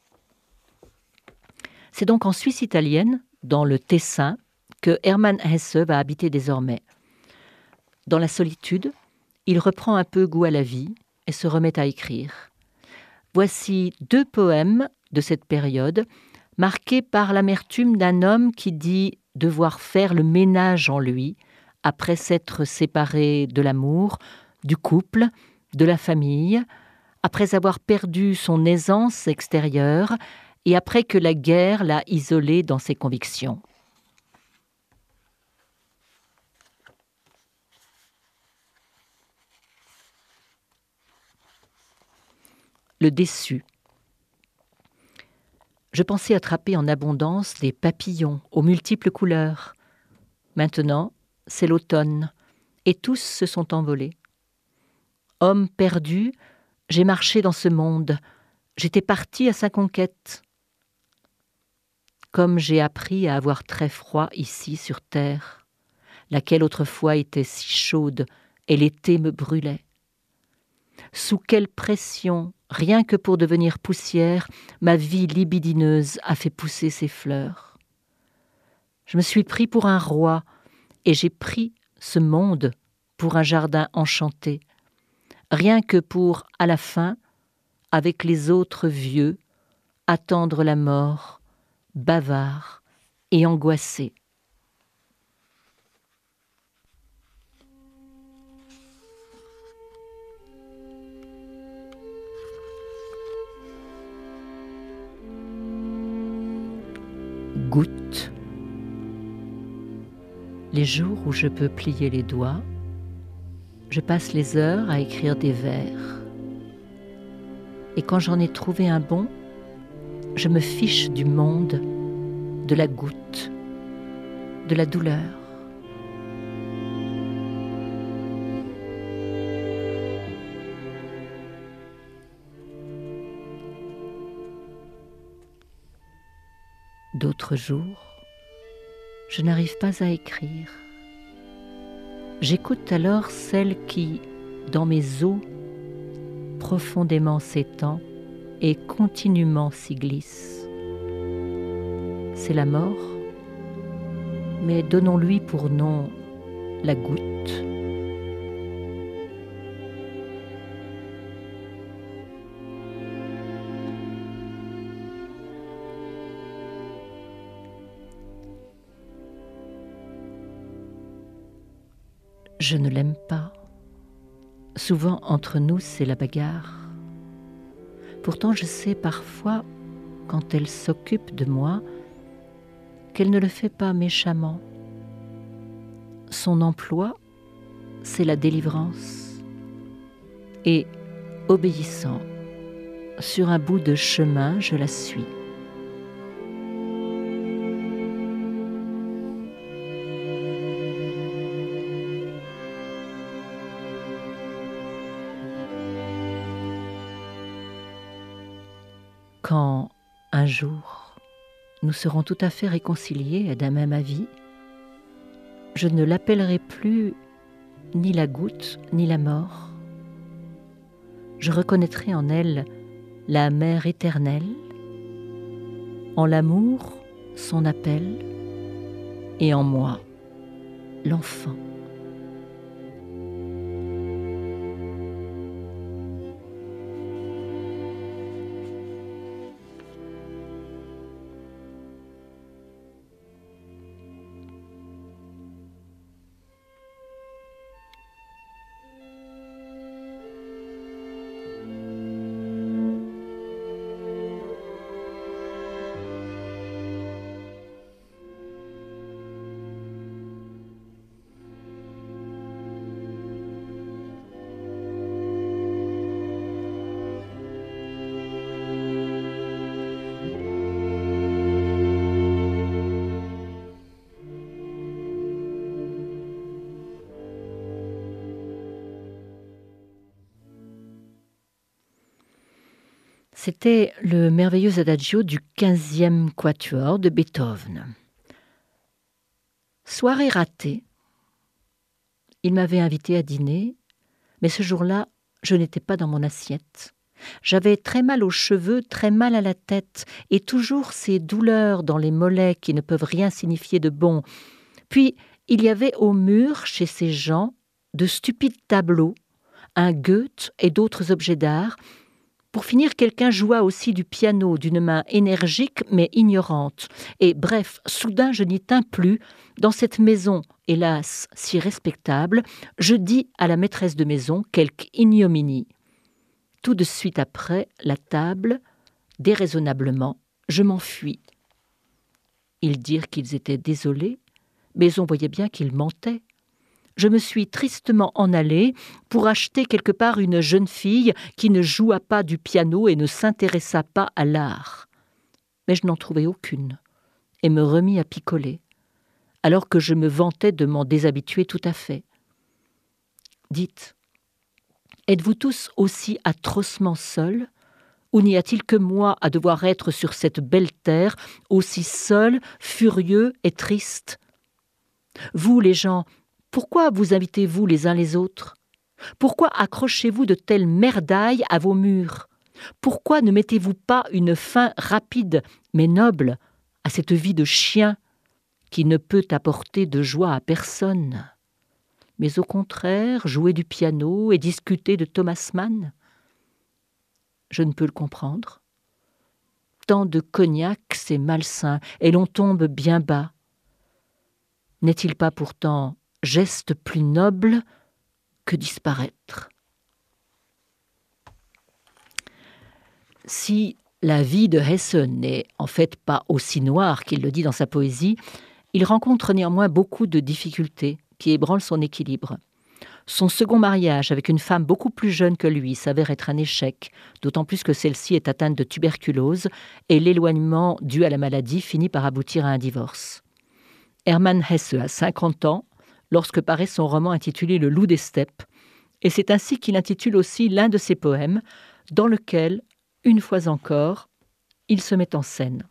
C'est donc en Suisse italienne, dans le Tessin, que Hermann Hesse va habiter désormais. Dans la solitude, il reprend un peu goût à la vie et se remet à écrire. Voici deux poèmes de cette période, marqués par l'amertume d'un homme qui dit devoir faire le ménage en lui, après s'être séparé de l'amour, du couple, de la famille, après avoir perdu son aisance extérieure et après que la guerre l'a isolé dans ses convictions. Le déçu. Je pensais attraper en abondance des papillons aux multiples couleurs. Maintenant, c'est l'automne, et tous se sont envolés. Homme perdu, j'ai marché dans ce monde, j'étais parti à sa conquête. Comme j'ai appris à avoir très froid ici sur terre, laquelle autrefois était si chaude, et l'été me brûlait. Sous quelle pression, rien que pour devenir poussière, ma vie libidineuse a fait pousser ses fleurs. Je me suis pris pour un roi, et j'ai pris ce monde pour un jardin enchanté, rien que pour, à la fin, avec les autres vieux, attendre la mort, bavard et angoissé. Goutte. Les jours où je peux plier les doigts, je passe les heures à écrire des vers. Et quand j'en ai trouvé un bon, je me fiche du monde, de la goutte, de la douleur. D'autres jours, je n'arrive pas à écrire. J'écoute alors celle qui, dans mes os, profondément s'étend et continuellement s'y glisse. C'est la mort, mais donnons-lui pour nom la goutte. Je ne l'aime pas. Souvent, entre nous, c'est la bagarre. Pourtant, je sais parfois, quand elle s'occupe de moi, qu'elle ne le fait pas méchamment. Son emploi, c'est la délivrance. Et, obéissant, sur un bout de chemin, je la suis. Quand, un jour, nous serons tout à fait réconciliés d'un même avis, je ne l'appellerai plus ni la goutte ni la mort. Je reconnaîtrai en elle la mère éternelle, en l'amour son appel, et en moi l'enfant. C'était le merveilleux adagio du quinzième quatuor de Beethoven. Soirée ratée. Il m'avait invité à dîner, mais ce jour-là, je n'étais pas dans mon assiette. J'avais très mal aux cheveux, très mal à la tête, et toujours ces douleurs dans les mollets qui ne peuvent rien signifier de bon. Puis, il y avait au mur, chez ces gens, de stupides tableaux, un Goethe et d'autres objets d'art. Pour finir, quelqu'un joua aussi du piano d'une main énergique mais ignorante. Et bref, soudain je n'y tins plus. Dans cette maison, hélas, si respectable, je dis à la maîtresse de maison quelque ignominie. Tout de suite après, la table, déraisonnablement, je m'enfuis. Ils dirent qu'ils étaient désolés, mais on voyait bien qu'ils mentaient. Je me suis tristement en allée pour acheter quelque part une jeune fille qui ne joua pas du piano et ne s'intéressa pas à l'art. Mais je n'en trouvai aucune et me remis à picoler, alors que je me vantais de m'en déshabituer tout à fait. Dites, êtes-vous tous aussi atrocement seuls, ou n'y a-t-il que moi à devoir être sur cette belle terre, aussi seul, furieux et triste? Vous, les gens, pourquoi vous invitez-vous les uns les autres? Pourquoi accrochez-vous de telles merdailles à vos murs? Pourquoi ne mettez-vous pas une fin rapide, mais noble, à cette vie de chien qui ne peut apporter de joie à personne, mais au contraire jouer du piano et discuter de Thomas Mann? Je ne peux le comprendre. Tant de cognac, c'est malsain, et l'on tombe bien bas. N'est-il pas pourtant geste plus noble que disparaître? Si la vie de Hesse n'est en fait pas aussi noire qu'il le dit dans sa poésie, il rencontre néanmoins beaucoup de difficultés qui ébranlent son équilibre. Son second mariage avec une femme beaucoup plus jeune que lui s'avère être un échec, d'autant plus que celle-ci est atteinte de tuberculose et l'éloignement dû à la maladie finit par aboutir à un divorce. Hermann Hesse a cinquante ans lorsque paraît son roman intitulé Le loup des steppes, et c'est ainsi qu'il intitule aussi l'un de ses poèmes, dans lequel, une fois encore, il se met en scène.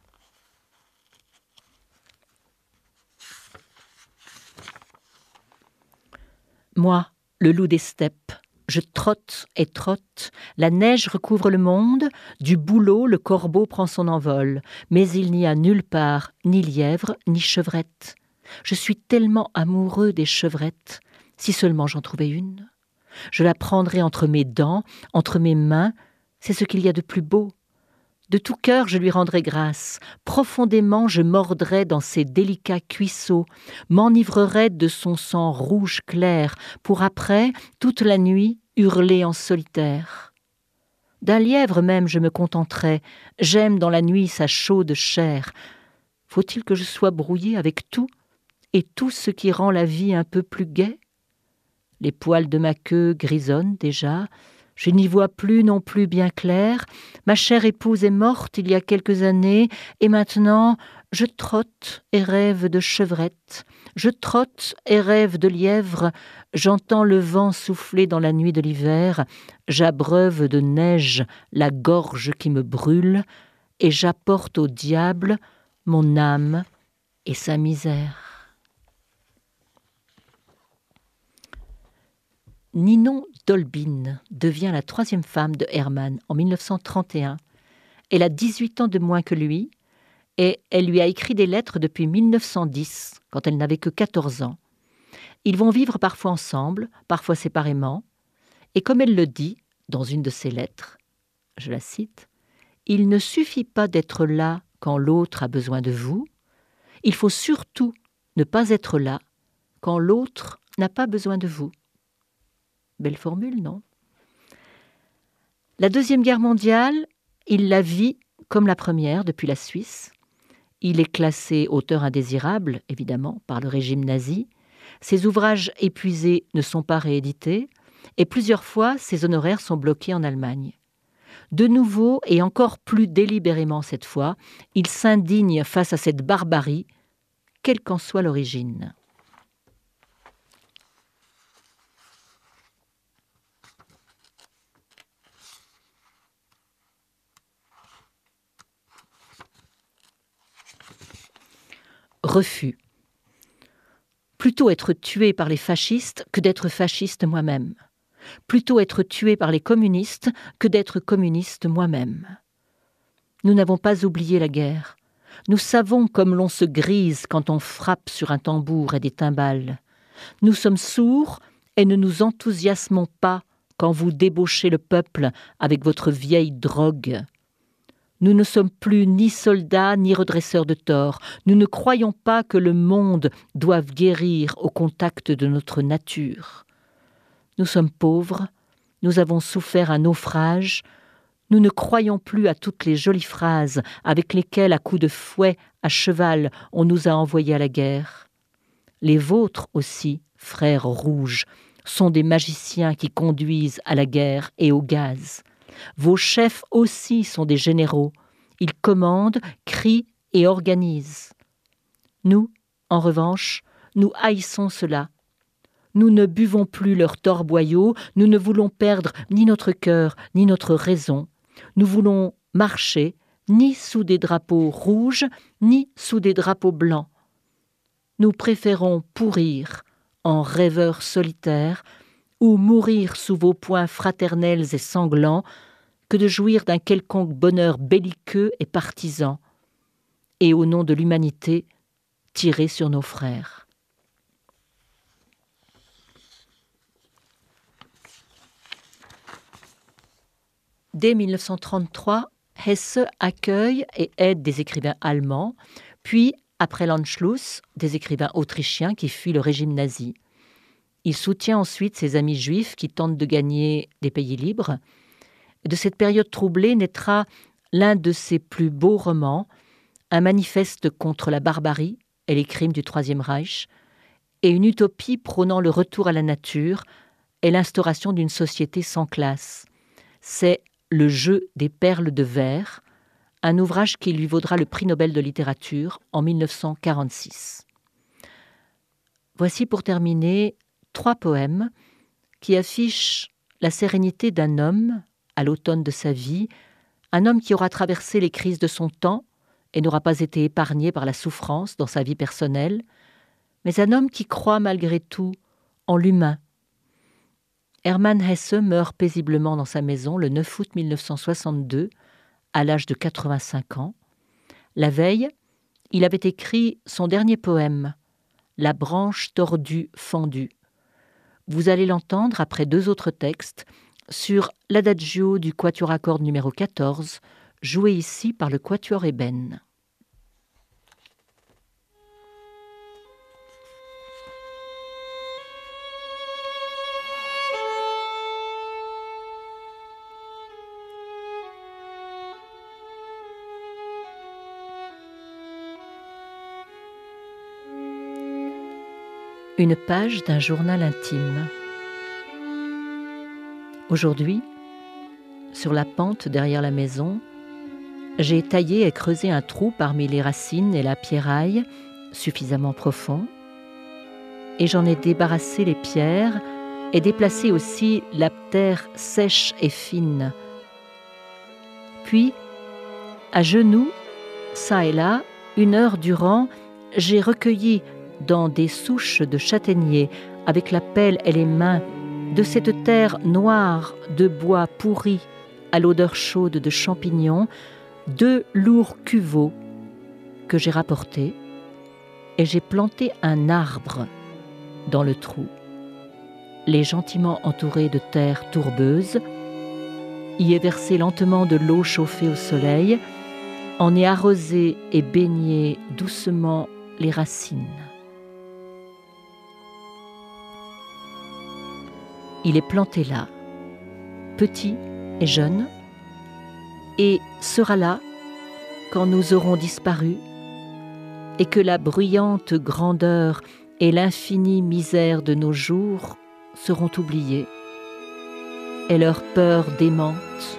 Moi, le loup des steppes, je trotte et trotte, la neige recouvre le monde, du bouleau le corbeau prend son envol, mais il n'y a nulle part ni lièvre ni chevrette. Je suis tellement amoureux des chevrettes, si seulement j'en trouvais une. Je la prendrais entre mes dents, entre mes mains, c'est ce qu'il y a de plus beau. De tout cœur je lui rendrais grâce, profondément je mordrais dans ses délicats cuisseaux, m'enivrerais de son sang rouge clair, pour après, toute la nuit, hurler en solitaire. D'un lièvre même je me contenterais, j'aime dans la nuit sa chaude chair. Faut-il que je sois brouillé avec tout, et tout ce qui rend la vie un peu plus gaie? Les poils de ma queue grisonnent déjà, je n'y vois plus non plus bien clair, ma chère épouse est morte il y a quelques années, et maintenant je trotte et rêve de chevrette, je trotte et rêve de lièvre, j'entends le vent souffler dans la nuit de l'hiver, j'abreuve de neige la gorge qui me brûle, et j'apporte au diable mon âme et sa misère. Ninon Dolbin devient la troisième femme de Hermann en mille neuf cent trente et un. Elle a dix-huit ans de moins que lui et elle lui a écrit des lettres depuis mille neuf cent dix, quand elle n'avait que quatorze ans. Ils vont vivre parfois ensemble, parfois séparément, et comme elle le dit dans une de ses lettres, je la cite, « Il ne suffit pas d'être là quand l'autre a besoin de vous, il faut surtout ne pas être là quand l'autre n'a pas besoin de vous. » Belle formule, non? La Deuxième Guerre mondiale, il la vit comme la première depuis la Suisse. Il est classé auteur indésirable, évidemment, par le régime nazi. Ses ouvrages épuisés ne sont pas réédités et plusieurs fois, ses honoraires sont bloqués en Allemagne. De nouveau, et encore plus délibérément cette fois, il s'indigne face à cette barbarie, quelle qu'en soit l'origine. Refus. Plutôt être tué par les fascistes que d'être fasciste moi-même. Plutôt être tué par les communistes que d'être communiste moi-même. Nous n'avons pas oublié la guerre. Nous savons comme l'on se grise quand on frappe sur un tambour et des timbales. Nous sommes sourds et ne nous enthousiasmons pas quand vous débauchez le peuple avec votre vieille drogue. Nous ne sommes plus ni soldats ni redresseurs de tort. Nous ne croyons pas que le monde doive guérir au contact de notre nature. Nous sommes pauvres, nous avons souffert un naufrage, nous ne croyons plus à toutes les jolies phrases avec lesquelles, à coups de fouet, à cheval, on nous a envoyés à la guerre. Les vôtres aussi, frères rouges, sont des magiciens qui conduisent à la guerre et au gaz. Vos chefs aussi sont des généraux. Ils commandent, crient et organisent. Nous, en revanche, nous haïssons cela. Nous ne buvons plus leurs torboyaux, nous ne voulons perdre ni notre cœur, ni notre raison. Nous voulons marcher, ni sous des drapeaux rouges, ni sous des drapeaux blancs. Nous préférons pourrir en rêveurs solitaires ou mourir sous vos poings fraternels et sanglants que de jouir d'un quelconque bonheur belliqueux et partisan, et au nom de l'humanité, tirer sur nos frères. Dès mille neuf cent trente-trois, Hesse accueille et aide des écrivains allemands, puis, après l'Anschluss, des écrivains autrichiens qui fuient le régime nazi. Il soutient ensuite ses amis juifs qui tentent de gagner des pays libres. De cette période troublée naîtra l'un de ses plus beaux romans, un manifeste contre la barbarie et les crimes du Troisième Reich, et une utopie prônant le retour à la nature, est l'instauration d'une société sans classe. C'est Le jeu des perles de verre, un ouvrage qui lui vaudra le prix Nobel de littérature en mille neuf cent quarante-six. Voici pour terminer trois poèmes qui affichent la sérénité d'un homme à l'automne de sa vie, un homme qui aura traversé les crises de son temps et n'aura pas été épargné par la souffrance dans sa vie personnelle, mais un homme qui croit malgré tout en l'humain. Hermann Hesse meurt paisiblement dans sa maison le neuf août mille neuf cent soixante-deux, à l'âge de quatre-vingt-cinq ans. La veille, il avait écrit son dernier poème, « La branche tordue fendue ». Vous allez l'entendre après deux autres textes sur l'adagio du quatuor à cordes numéro quatorze, joué ici par le quatuor ébène. Une page d'un journal intime. Aujourd'hui, sur la pente derrière la maison, j'ai taillé et creusé un trou parmi les racines et la pierraille, suffisamment profond, et j'en ai débarrassé les pierres et déplacé aussi la terre sèche et fine. Puis, à genoux, çà et là, une heure durant, j'ai recueilli dans des souches de châtaignier, avec la pelle et les mains, de cette terre noire de bois pourri à l'odeur chaude de champignons, deux lourds cuveaux que j'ai rapportés, et j'ai planté un arbre dans le trou, les gentiment entouré de terre tourbeuse, y ai versé lentement de l'eau chauffée au soleil, en ai arrosé et baigné doucement les racines. Il est planté là, petit et jeune, et sera là quand nous aurons disparu et que la bruyante grandeur et l'infinie misère de nos jours seront oubliés et leur peur démente.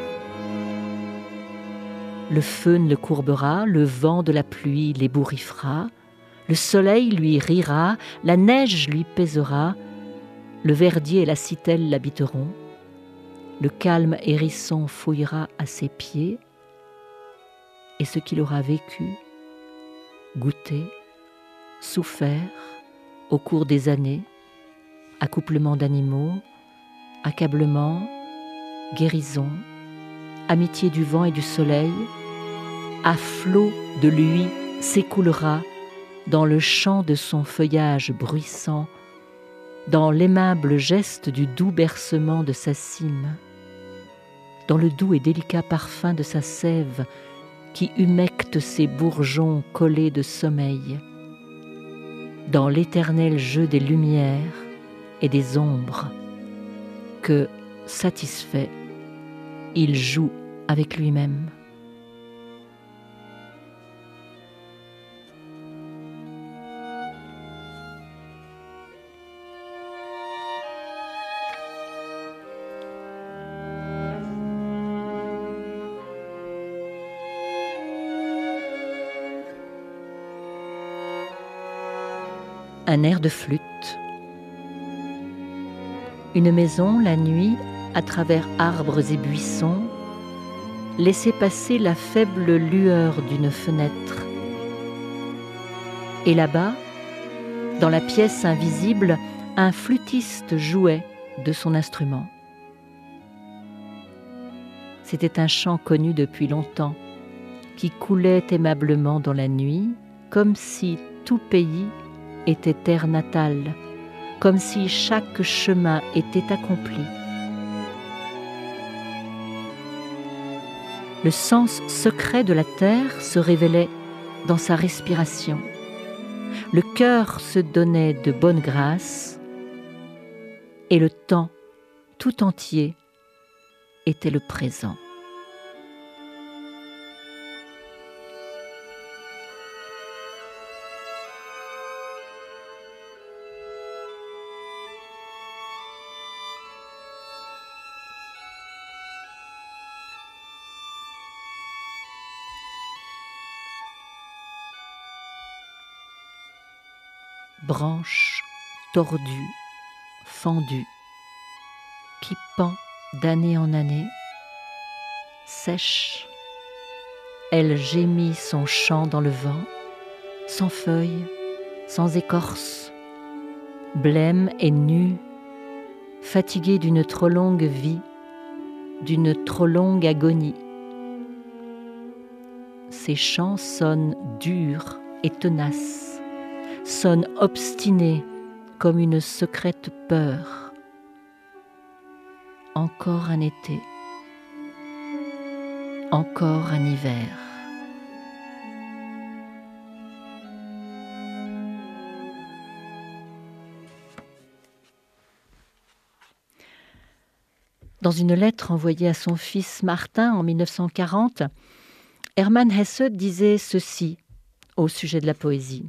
Le feu ne le courbera, le vent de la pluie l'ébouriffera, le soleil lui rira, la neige lui pèsera, le verdier et la citelle l'habiteront, le calme hérisson fouillera à ses pieds, et ce qu'il aura vécu, goûté, souffert au cours des années, accouplement d'animaux, accablement, guérison, amitié du vent et du soleil, à flots de lui s'écoulera dans le chant de son feuillage bruissant, dans l'aimable geste du doux bercement de sa cime, dans le doux et délicat parfum de sa sève qui humecte ses bourgeons collés de sommeil, dans l'éternel jeu des lumières et des ombres que, satisfait, il joue avec lui-même. Un air de flûte. Une maison, la nuit, à travers arbres et buissons, laissait passer la faible lueur d'une fenêtre. Et là-bas, dans la pièce invisible, un flûtiste jouait de son instrument. C'était un chant connu depuis longtemps, qui coulait aimablement dans la nuit, comme si tout pays était terre natale, comme si chaque chemin était accompli. Le sens secret de la terre se révélait dans sa respiration. Le cœur se donnait de bonne grâce et le temps tout entier était le présent. branche tordue, fendue, qui pend d'année en année, sèche. Elle gémit son chant dans le vent, sans feuilles, sans écorce, blême et nue, fatiguée d'une trop longue vie, d'une trop longue agonie. Ses chants sonnent durs et tenaces, sonnent obstinés comme une secrète peur. Encore un été, encore un hiver. Dans une lettre envoyée à son fils Martin en mille neuf cent quarante, Hermann Hesse disait ceci au sujet de la poésie.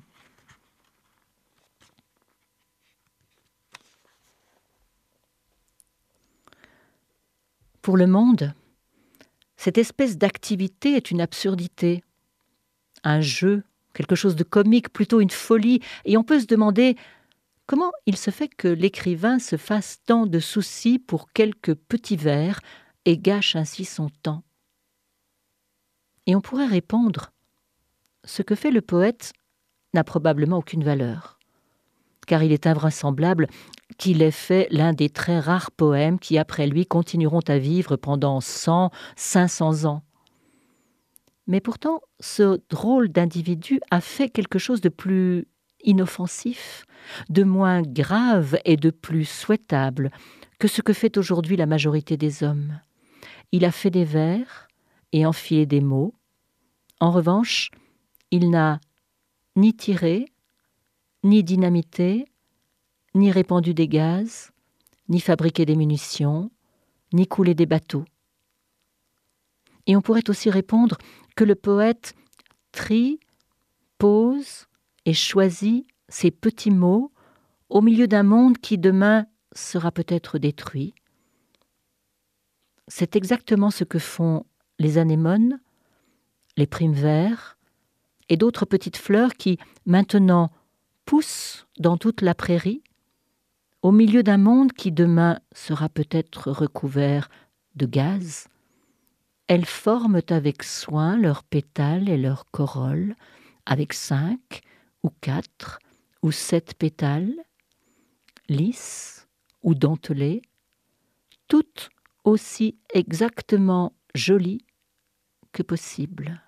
Pour le monde, cette espèce d'activité est une absurdité, un jeu, quelque chose de comique, plutôt une folie, et on peut se demander comment il se fait que l'écrivain se fasse tant de soucis pour quelques petits vers et gâche ainsi son temps. Et on pourrait répondre, ce que fait le poète n'a probablement aucune valeur, car il est invraisemblable qu'il ait fait l'un des très rares poèmes qui, après lui, continueront à vivre pendant cent, cinq cents ans. Mais pourtant, ce drôle d'individu a fait quelque chose de plus inoffensif, de moins grave et de plus souhaitable que ce que fait aujourd'hui la majorité des hommes. Il a fait des vers et enfilé des mots. En revanche, il n'a ni tiré, ni dynamité, ni répandu des gaz, ni fabriqué des munitions, ni coulé des bateaux. Et on pourrait aussi répondre que le poète trie, pose et choisit ces petits mots au milieu d'un monde qui demain sera peut-être détruit. C'est exactement ce que font les anémones, les primes-verts et d'autres petites fleurs qui, maintenant, poussent dans toute la prairie, au milieu d'un monde qui demain sera peut-être recouvert de gaz. Elles forment avec soin leurs pétales et leurs corolles, avec cinq ou quatre ou sept pétales, lisses ou dentelées, toutes aussi exactement jolies que possible.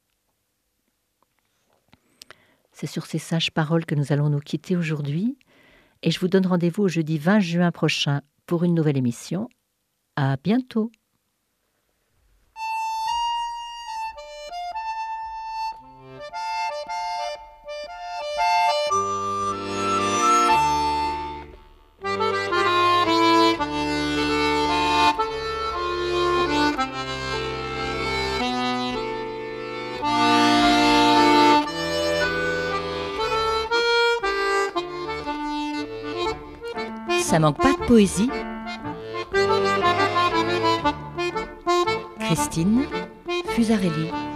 C'est sur ces sages paroles que nous allons nous quitter aujourd'hui, et je vous donne rendez-vous au jeudi vingt juin prochain pour une nouvelle émission. À bientôt. Ça manque pas de poésie. Christine Fusarelli.